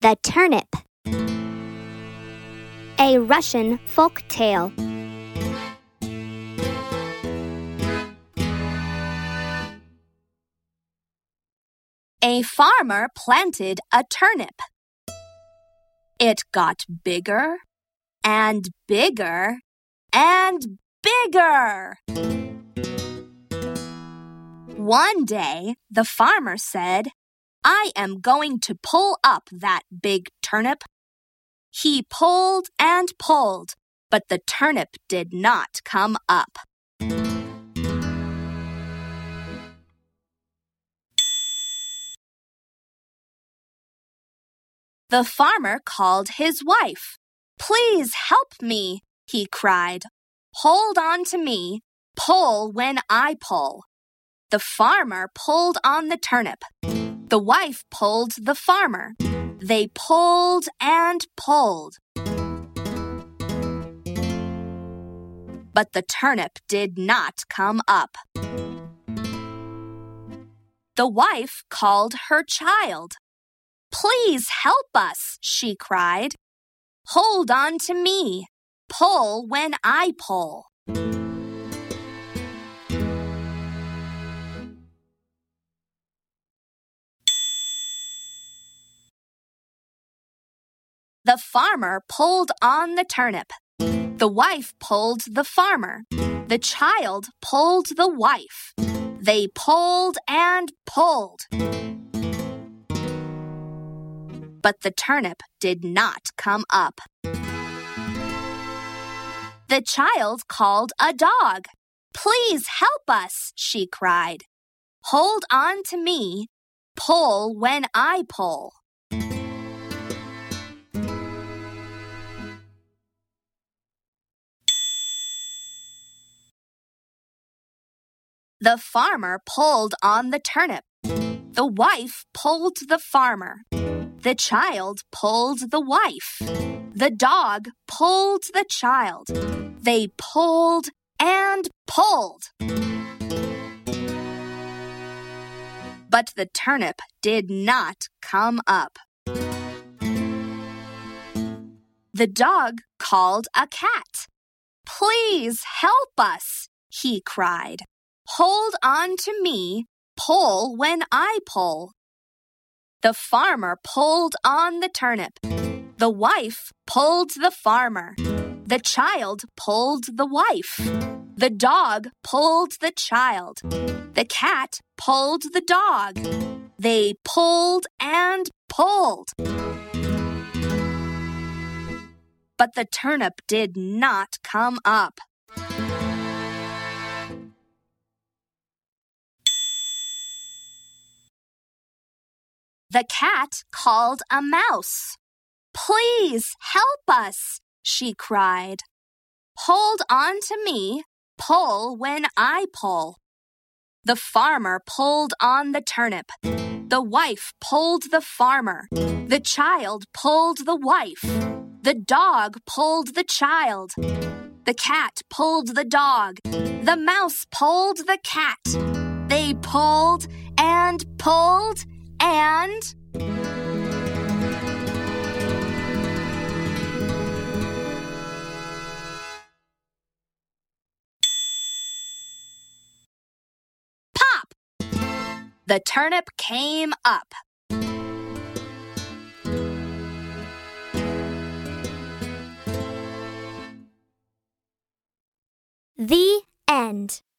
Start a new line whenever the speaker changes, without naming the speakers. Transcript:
The Turnip. A Russian folk tale.
A farmer planted a turnip. It got bigger and bigger and bigger. One day, the farmer said, "I am going to pull up that big turnip." He pulled and pulled, but the turnip did not come up. The farmer called his wife. "Please help me," he cried. "Hold on to me. Pull when I pull." The farmer pulled on the turnip. The wife pulled the farmer. They pulled and pulled. But the turnip did not come up. The wife called her child. "Please help us," she cried. "Hold on to me. Pull when I pull." The farmer pulled on the turnip. The wife pulled the farmer. The child pulled the wife. They pulled and pulled. But the turnip did not come up. The child called a dog. "Please help us," she cried. "Hold on to me. Pull when I pull." The farmer pulled on the turnip. The wife pulled the farmer. The child pulled the wife. The dog pulled the child. They pulled and pulled. But the turnip did not come up. The dog called a cat. "Please help us," he cried. "Hold on to me. Pull when I pull." The farmer pulled on the turnip. The wife pulled the farmer. The child pulled the wife. The dog pulled the child. The cat pulled the dog. They pulled and pulled. But the turnip did not come up. The cat called a mouse. "Please help us," she cried. "Hold on to me. Pull when I pull." The farmer pulled on the turnip. The wife pulled the farmer. The child pulled the wife. The dog pulled the child. The cat pulled the dog. The mouse pulled the cat. They pulled and pulled and... Pop! The turnip came up.
The end.